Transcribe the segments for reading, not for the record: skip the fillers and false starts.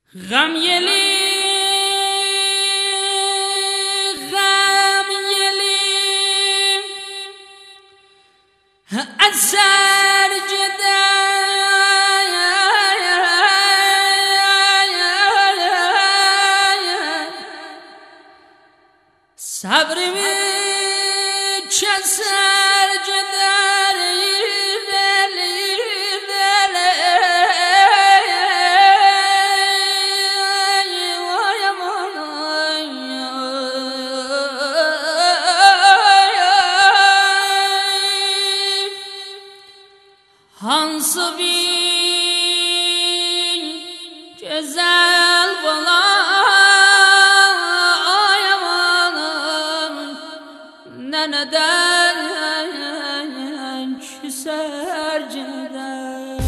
غم یلی اثر جدا صبرimi keser gider hansı bir güzel bala neden küser gider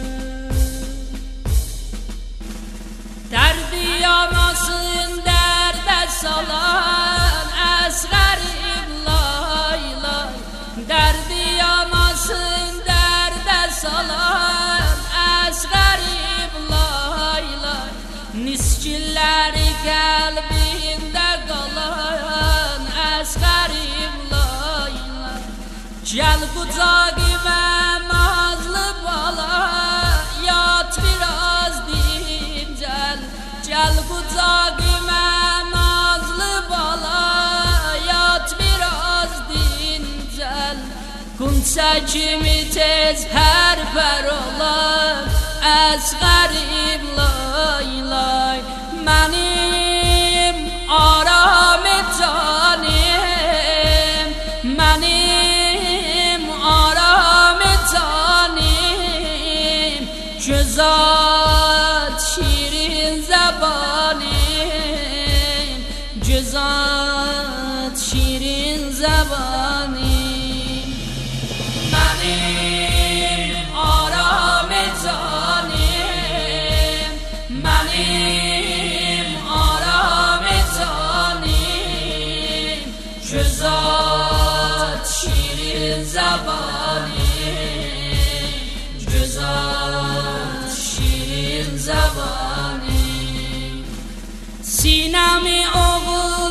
derdi yanasın derde salan esğerim lay lay derdi yanasın derde salan esğerim lay lay niskilleri kalbimde kalan esğerim lay lay gel kucağıma nazlı bala yat biraz dincel gel kucağıma nazlı bala yat biraz dincel Kunça kimi tez her per olar esğerim lay lay benim aram canim benim aram canim güzel şirin zabanim güzel şirin zabanim benim aram canim benim aram canim güzel şirin zabanim güzel şirin zabanim sinemi oğul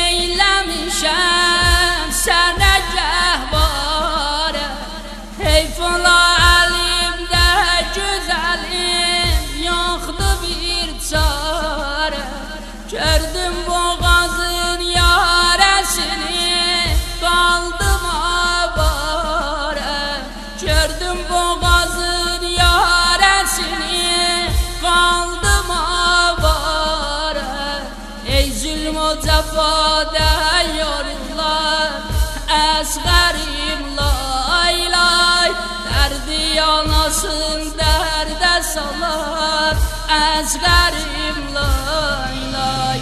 eylemişem sana gehbare heyfala elimde güzelim yoktu bir çare gördüm boğazın yaresini kaldım avare gördüm boğazın yaresini kaldım avare ey zulm o cefada yorullar esğerim lay lay derdi yanasın derde salar esğerim lay lay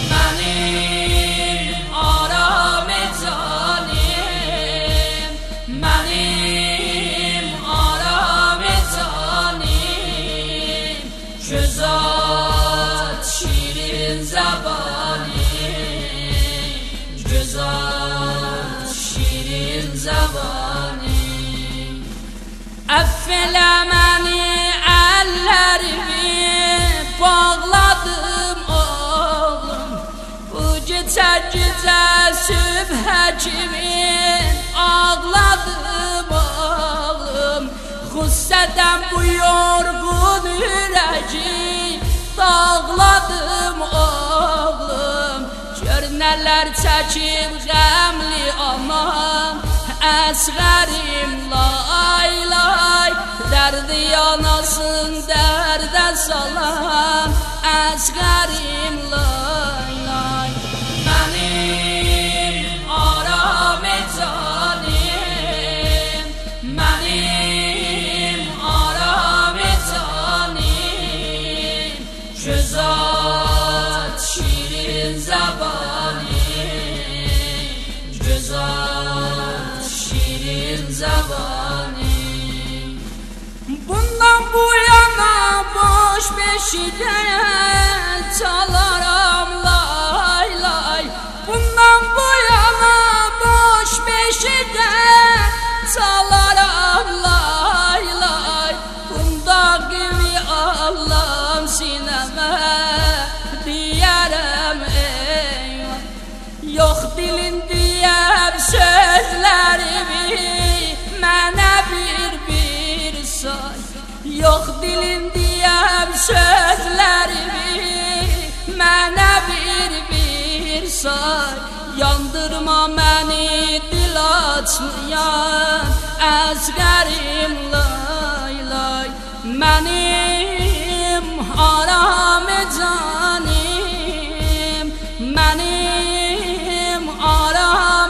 benim aram canim benim aram canim güzel şirin zabanim güzel şirin zabanim affele beni ellerimi bağladım oğlum bu gece sübhe kimin ağladım oğlum gusseden bu yorgun yüreği dağladım oğlum gör neler çekip gemli aman esğerim lay lay derdi yanasın derde salan esğerim lay lay benim aram canim benim aram canim güzel şirin zabanim güzel şirin zabanim bundan bu yana boş beşiğe çalaram lay Yok dilin diyem sözlerimi, mənə bir say. Yandırma məni dil açmayan əzgərim lay lay. Mənim aram canim, mənim aram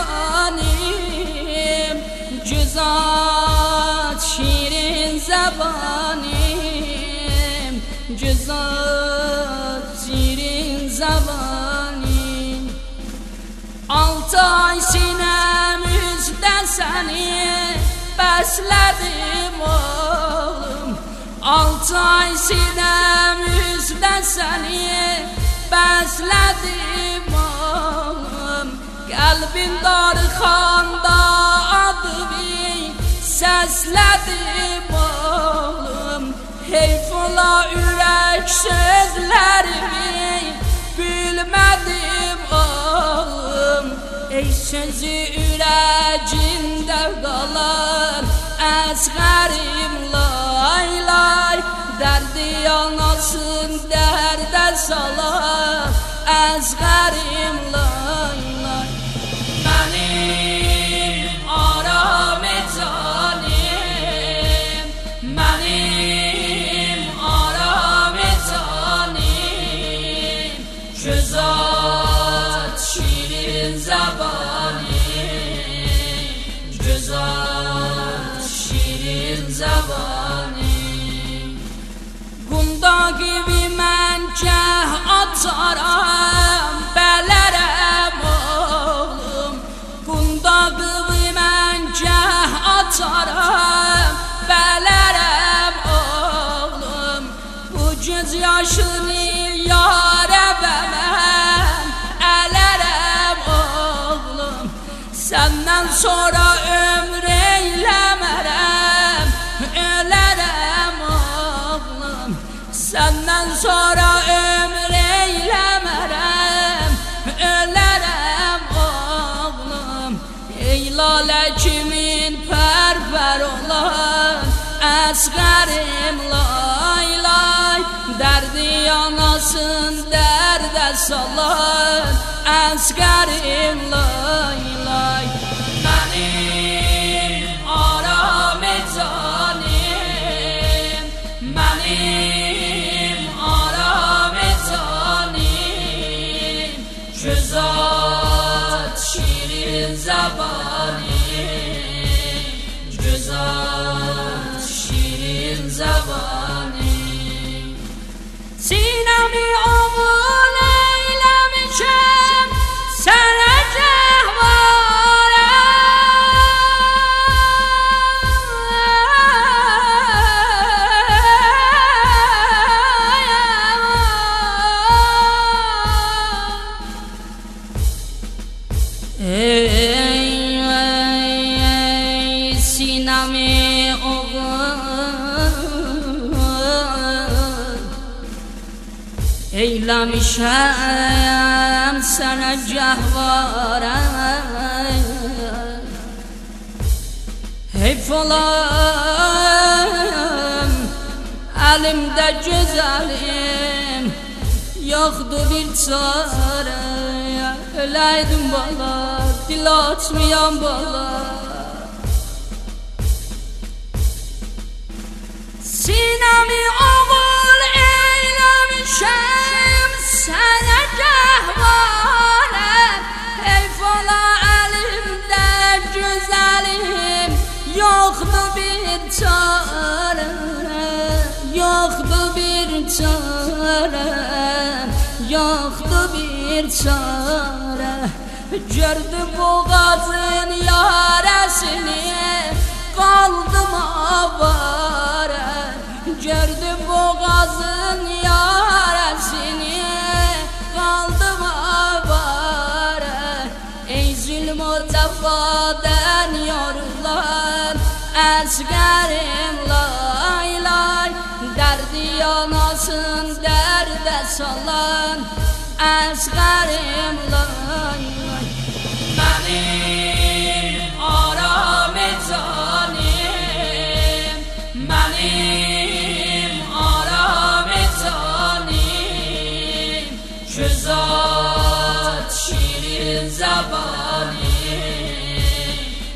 canim, güzel şirin zabanim, güzel şirin zabanim. 6 ay sinəmizdə səni bəslədim oğlum, 6 ay sinəmizdə səni bəslədim oğlum. Qəlbin darxanda adımı səslədim oğlum. Heyf ola ürək sözlərimi bilmədim oğlum. Ey sözü ürəcində qalan əzgərim lay lay. Dərdi yanasın dərdə salan əzgərim lay lay. Mənim aram canim, mənim aram canim, güzel şirin zabanim, güzel şirin zabanim. Qunda gibi mən gəh ataram, bələrəm oğlum. Qunda gibi mən gəh ataram, bələrəm oğlum. Bu göz yaşını yarə və mən ələrəm oğlum. Səndən sonra ömür eyləmərəm, ölərəm oğlum. Səndən sonra ömür eyləmərəm, ölərəm oğlum. Ey lalə kimin pərpər olan əzgərim lay lay. Dərdi yanasın dərdə salan əzgərim lay lay. Mənim aram canim, mənim aram canim, güzel şirin zabanim, güzel şirin zabanim. Sinəmi oğul eyləmişəm sənə sinəmi oğul eyləmişəm sənə gəhvarə. Heyf olam əlimdə gözəlim, yoxdur bir çarə. Öləydim bala, dil açmayan bala. Sinəmi oğul eyləmişəm sənə gəhvarə. Heyf ola əlimdə gözəlim, yoxdur bir çarə, yoxdur bir çarə, yoxdur bir çarə. Gördüm boğazın yarəsini, qaldım avara. Gördüm boğazın yarəsini, qaldım avara. Ey zülm o cəfadən yorulan əzgərim lay lay. Dərdi yanasın dərdə salan əzgərim lay lay. Mənim aram canim, mənim زبانی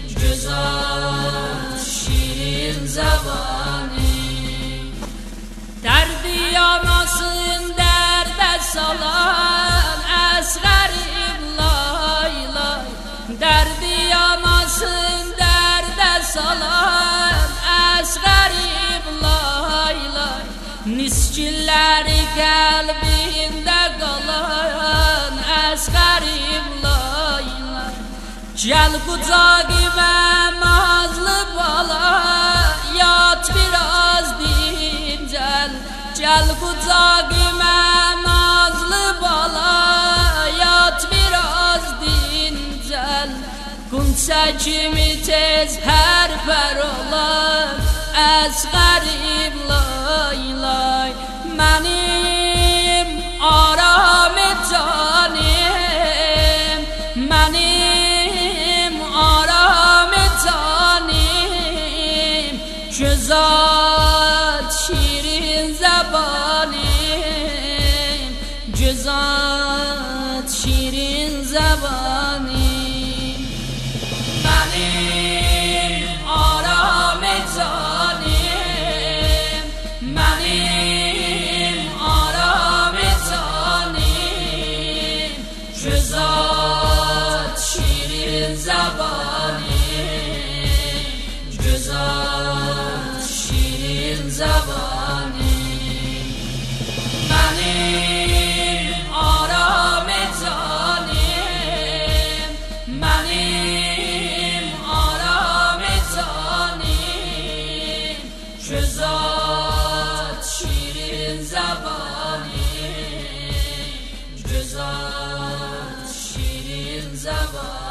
گذار شیرین زبانی دردی yamasın derde salan asgarim lay lay derdi yamasın derde salan asgarim lay lay miskilleri kalbinde kalan asgarim lay lay gel kucağıma nazlı bala yat biraz dincel gel kucağıma nazlı bala yat biraz dincel Kunça kimi tez her per olan asgarim lay lay benim aram canim benim aram canim güzel şirin zabanim güzel şirin zabanim benim aram canim benim aram canim güzel şirin zabanim güzel şirin zabanim benim aram canim benim aram canim güzel şirin zabanim güzel şirin zabanim